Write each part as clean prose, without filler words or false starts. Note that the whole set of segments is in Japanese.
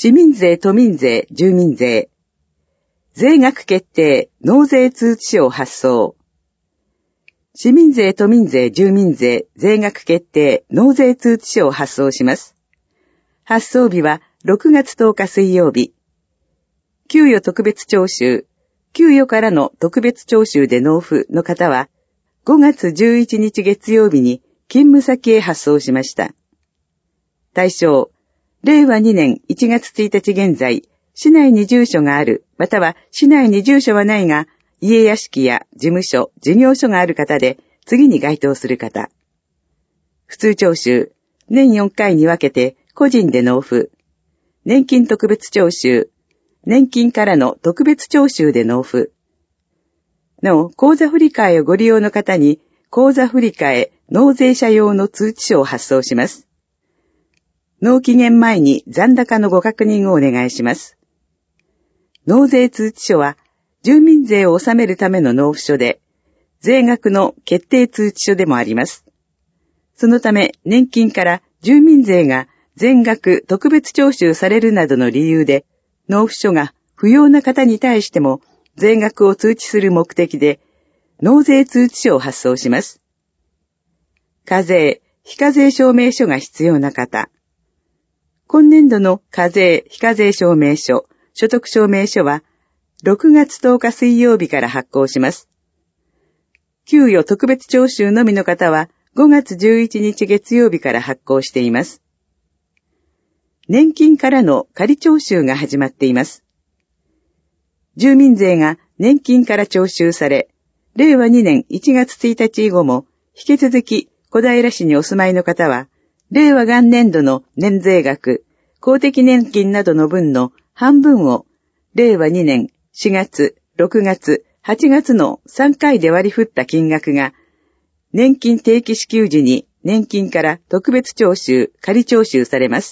市民税、都民税、住民税。税額決定、納税通知書を発送。市民税、都民税、住民税、税額決定、納税通知書を発送します。発送日は6月10日水曜日。給与特別徴収、給与からの特別徴収で納付の方は、5月11日月曜日に勤務先へ発送しました。対象、令和2年1月1日現在、市内に住所がある、または市内に住所はないが、家屋敷や事務所、事業所がある方で、次に該当する方。普通徴収、年4回に分けて個人で納付。年金特別徴収、年金からの特別徴収で納付。なお、口座振替をご利用の方に、口座振替納税者用の通知書を発送します。納期限前に残高のご確認をお願いします。納税通知書は、住民税を納めるための納付書で、税額の決定通知書でもあります。そのため、年金から住民税が全額特別徴収されるなどの理由で、納付書が不要な方に対しても、税額を通知する目的で、納税通知書を発送します。課税、非課税証明書が必要な方。今年度の課税、非課税証明書、所得証明書は、6月10日水曜日から発行します。給与特別徴収のみの方は5月11日月曜日から発行しています。年金からの仮徴収が始まっています。住民税が年金から徴収され、令和2年1月1日以後も引き続き小平市にお住まいの方は、令和元年度の年税額、公的年金などの分の半分を令和2年4月、6月、8月の3回で割り振った金額が、年金定期支給時に年金から特別徴収、仮徴収されます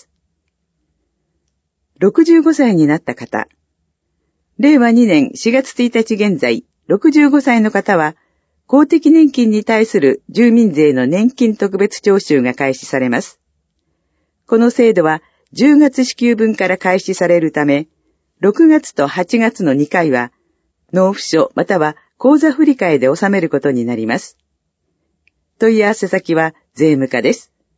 。65歳になった方。令和2年4月1日現在、65歳の方は、公的年金に対する住民税の年金特別徴収が開始されます。この制度は10月支給分から開始されるため、6月と8月の2回は、納付書または口座振替で納めることになります。問い合わせ先は税務課です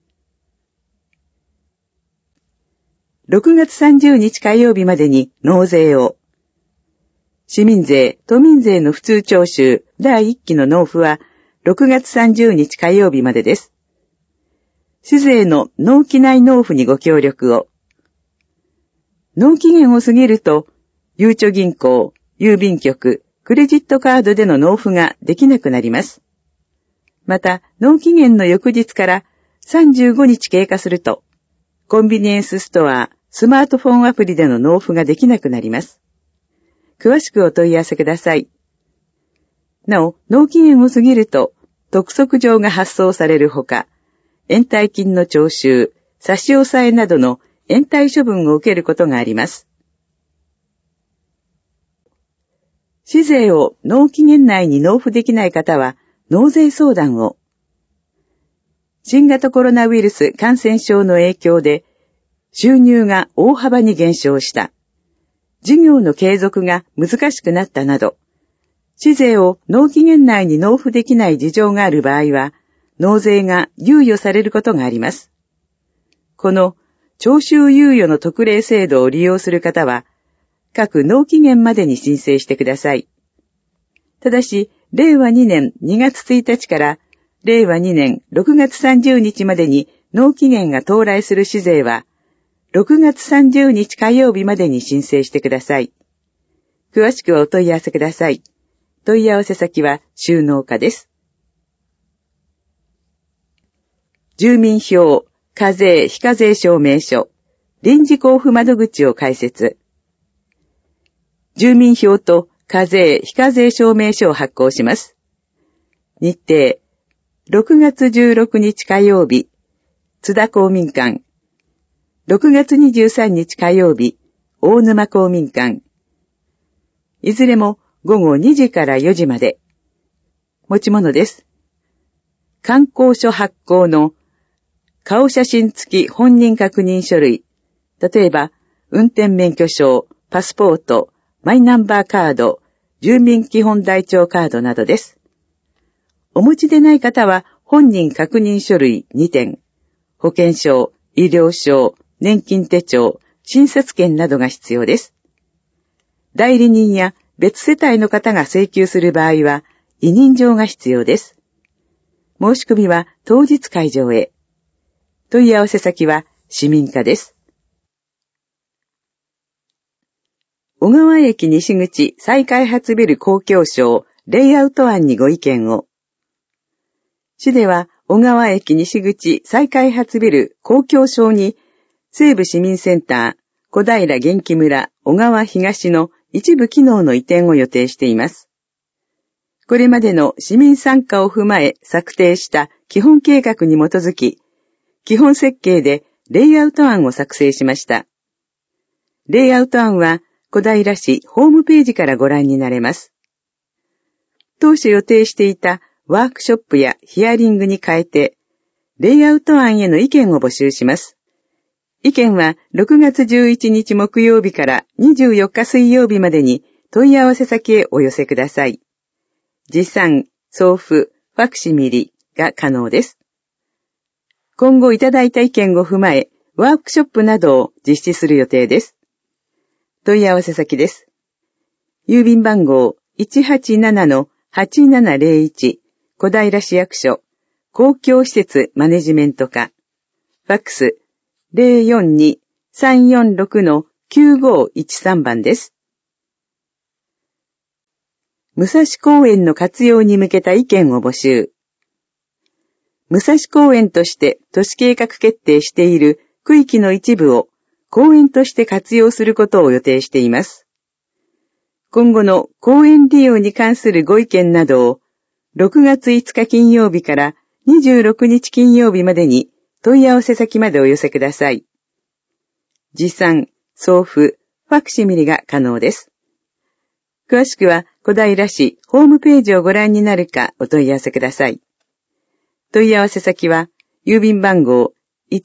。6月30日火曜日までに納税を。市民税、都民税の普通徴収第1期の納付は6月30日火曜日までです。市税の納期内納付にご協力を。納期限を過ぎると、ゆうちょ銀行、郵便局、クレジットカードでの納付ができなくなります。また、納期限の翌日から35日経過すると、コンビニエンスストア、スマートフォンアプリでの納付ができなくなります。詳しくお問い合わせください。なお、納期限を過ぎると、督促状が発送されるほか、延滞金の徴収、差し押さえなどの延滞処分を受けることがあります。市税を納期限内に納付できない方は、納税相談を。新型コロナウイルス感染症の影響で、収入が大幅に減少した。事業の継続が難しくなったなど、市税を納期限内に納付できない事情がある場合は、納税が猶予されることがあります。この徴収猶予の特例制度を利用する方は、各納期限までに申請してください。ただし、令和2年2月1日から令和2年6月30日までに納期限が到来する市税は、6月30日火曜日までに申請してください。詳しくお問い合わせください。問い合わせ先は収納課です。住民票、課税、非課税証明書、臨時交付窓口を開設。住民票と課税、非課税証明書を発行します。日程、6月16日火曜日、津田公民館。6月23日火曜日、大沼公民館。いずれも午後2時から4時まで。持ち物です。観光所発行の顔写真付き本人確認書類。例えば、 運転免許証、パスポート、マイナンバーカード、住民基本台帳カードなどです。お持ちでない方は本人確認書類2点、保険証、医療証、年金手帳、診察券などが必要です。代理人や別世帯の方が請求する場合は委任状が必要です。申し込みは当日会場へ。問い合わせ先は市民課です。小川駅西口再開発ビル公共省レイアウト案にご意見を。市では小川駅西口再開発ビル公共省に西部市民センター小平元気村小川東の一部機能の移転を予定しています。これまでの市民参加を踏まえ策定した基本計画に基づき、基本設計でレイアウト案を作成しました。レイアウト案は小平市ホームページからご覧になれます。当初予定していたワークショップやヒアリングに変えて、レイアウト案への意見を募集します。意見は6月11日木曜日から24日水曜日までに問い合わせ先へお寄せください。持参、送付、ファクシミリが可能です。今後いただいた意見を踏まえ、ワークショップなどを実施する予定です。問い合わせ先です。郵便番号 187-8701 小平市役所公共施設マネジメント課ファックス 042-346-9513 番です。武蔵公園の活用に向けた意見を募集。武蔵公園として都市計画決定している区域の一部を公園として活用することを予定しています。今後の公園利用に関するご意見などを6月5日金曜日から26日金曜日までに問い合わせ先までお寄せください。持参、送付、ファクシミリが可能です。詳しくは小平市ホームページをご覧になるかお問い合わせください。問い合わせ先は郵便番号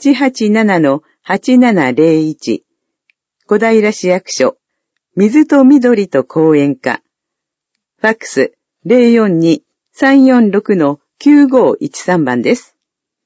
187-8701 小平市役所水と緑と公園課ファックス 042-346-9513 番です。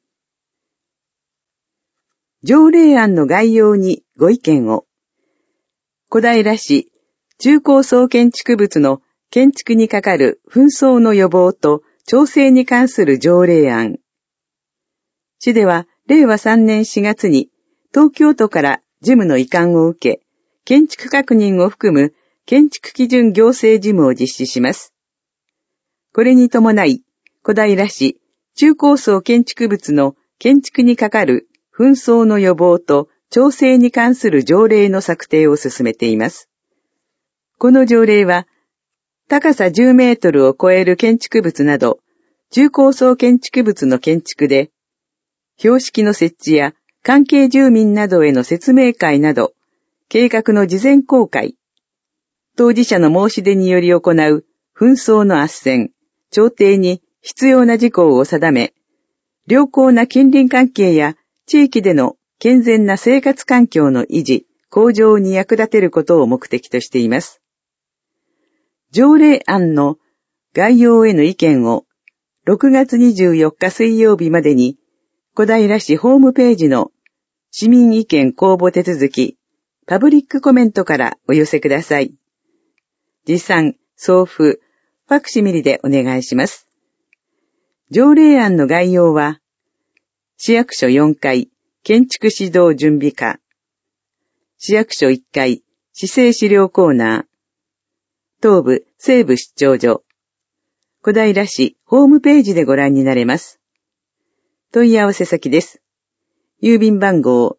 条例案の概要にご意見を。小平市中高層建築物の建築にかかる紛争の予防と調整に関する条例案。市では令和3年4月に東京都から事務の移管を受け、建築確認を含む建築基準行政事務を実施します。これに伴い、小平市中高層建築物の建築にかかる紛争の予防と調整に関する条例の策定を進めています。この条例は、高さ10メートルを超える建築物など、中高層建築物の建築で、標識の設置や関係住民などへの説明会など、計画の事前公開、当事者の申し出により行う紛争の斡旋、調停に必要な事項を定め、良好な近隣関係や地域での健全な生活環境の維持、向上に役立てることを目的としています。条例案の概要への意見を6月24日水曜日までに小平市ホームページの市民意見公募手続き、パブリックコメントからお寄せください。持参、送付、ファクシミリでお願いします。条例案の概要は、市役所4階、建築指導準備課、市役所1階、市政資料コーナー、東部西部出張所、小平市ホームページでご覧になれます。問い合わせ先です。郵便番号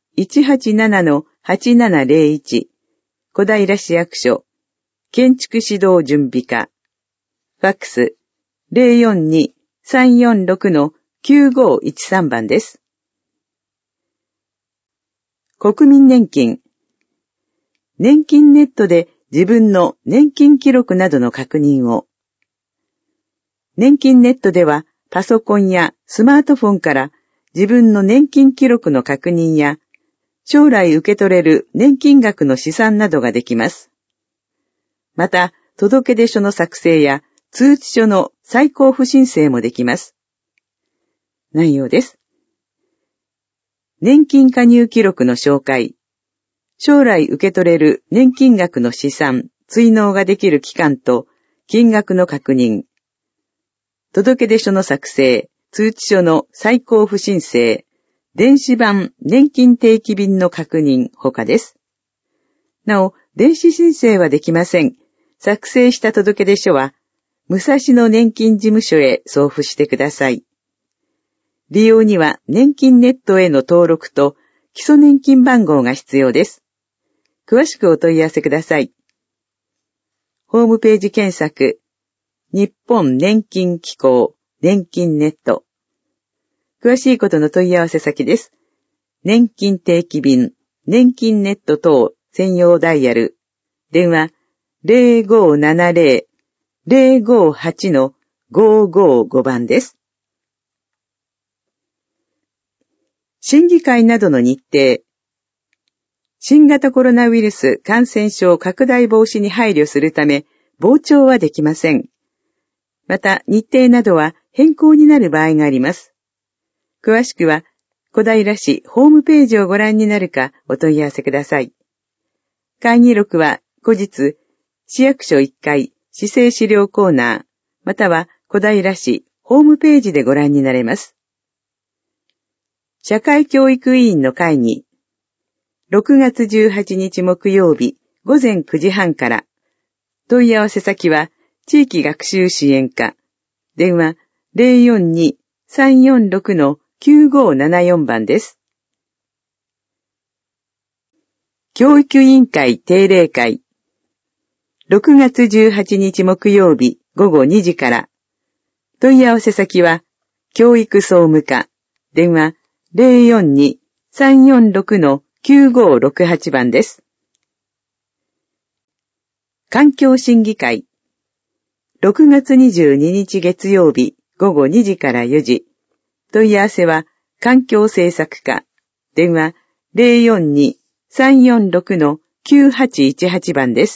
187-8701 小平市役所建築指導準備課ファックス 042-346-9513 番です。国民年金。年金ネットで自分の年金記録などの確認を。年金ネットではパソコンやスマートフォンから自分の年金記録の確認や、 将来受け取れる年金額の試算などができます。また、届出書の作成や通知書の再交付申請もできます。内容です。年金加入記録の紹介、将来受け取れる年金額の試算、追納ができる期間と金額の確認、届出書の作成、通知書の再交付申請、電子版年金定期便の確認他です。なお、電子申請はできません。作成した届出書は、武蔵野年金事務所へ送付してください。利用には年金ネットへの登録と基礎年金番号が必要です。詳しくお問い合わせください。ホームページ検索、日本年金機構年金ネット。詳しいことの問い合わせ先です。年金定期便、年金ネット等専用ダイヤル、電話 0570-058-555 番です。審議会などの日程。新型コロナウイルス感染症拡大防止に配慮するため、傍聴はできません。また、日程などは変更になる場合があります。詳しくは、小平市ホームページをご覧になるかお問い合わせください。会議録は後日、市役所1階市政資料コーナー、または小平市ホームページでご覧になれます。社会教育委員の会議、6月18日木曜日午前9時半から、問い合わせ先は地域学習支援課、電話 042-346-9574 番です。教育委員会定例会、6月18日木曜日午後2時から、問い合わせ先は教育総務課、電話 042-346-9568 番です。環境審議会、6月22日月曜日午後2時から4時、問い合わせは環境政策課、電話 042-346-9818 番です。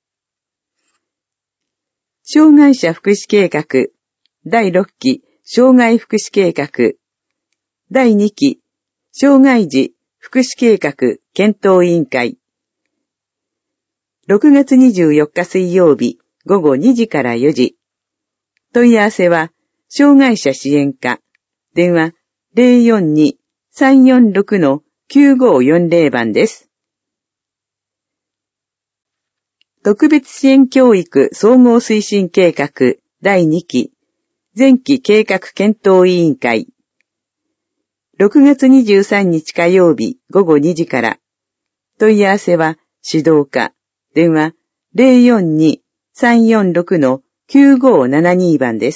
障害者福祉計画、第6期障害福祉計画、第2期障害児福祉計画検討委員会、6月24日水曜日午後2時から4時、問い合わせは障害者支援課、電話 042-346-9540 番です。特別支援教育総合推進計画第2期前期計画検討委員会、6月23日火曜日午後2時から、問い合わせは指導課、電話 042-346-9572 番です。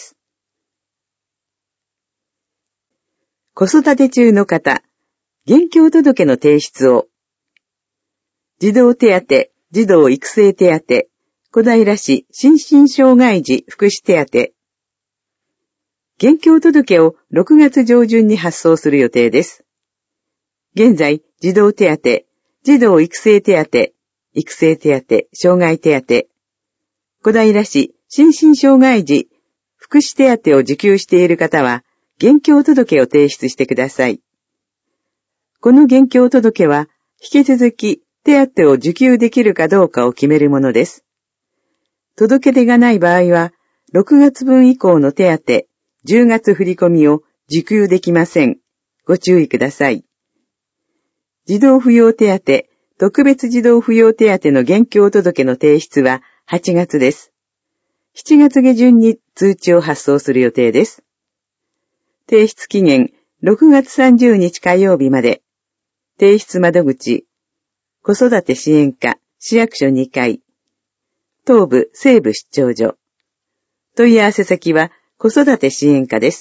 子育て中の方、現況届の提出を。児童手当、児童育成手当、小平市心身障害児福祉手当。現況届を6月上旬に発送する予定です。現在、児童手当、児童育成手当、育成手当、障害手当、小平市心身障害児福祉手当を受給している方は、現況届を提出してください。この現況届は、引き続き手当を受給できるかどうかを決めるものです。届け出がない場合は、6月分以降の手当、10月振込を受給できません。ご注意ください。児童扶養手当、特別児童扶養手当の現況届の提出は8月です。7月下旬に通知を発送する予定です。提出期限6月30日火曜日まで。提出窓口、子育て支援課、市役所2階。東部西部出張所。問い合わせ先は子育て支援課です。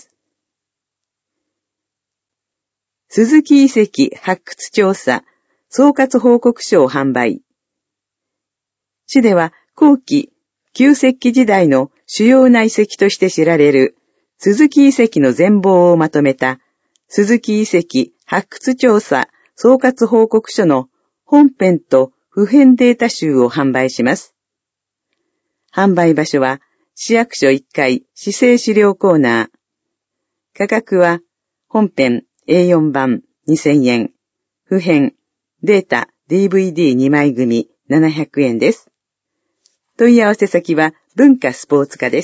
鈴木遺跡発掘調査総括報告書を販売。市では後期旧石器時代の主要な遺跡として知られる鈴木遺跡の全貌をまとめた鈴木遺跡発掘調査総括報告書の本編と付編データ集を販売します。販売場所は市役所1階市政資料コーナー。価格は本編 A4 版2000円、付編データ DVD2 枚組700円です。問い合わせ先は文化スポーツ課です。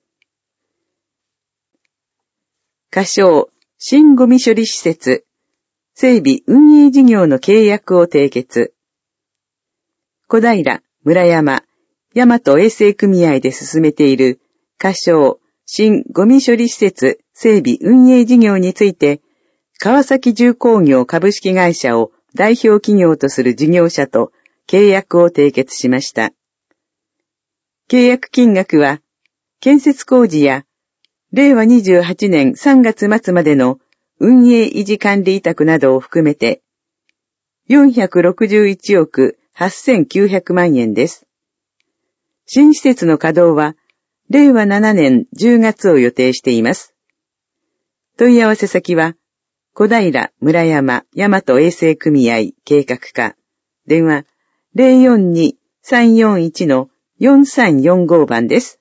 仮称新ゴミ処理施設整備運営事業の契約を締結。小平、村山、大和衛生組合で進めている仮称新ゴミ処理施設整備運営事業について、川崎重工業株式会社を代表企業とする事業者と契約を締結しました。契約金額は、建設工事や、令和28年3月末までの運営維持管理委託などを含めて、461億8900万円です。新施設の稼働は、令和7年10月を予定しています。問い合わせ先は、小平、村山、大和衛生組合計画課、電話 042-341-4345 番です。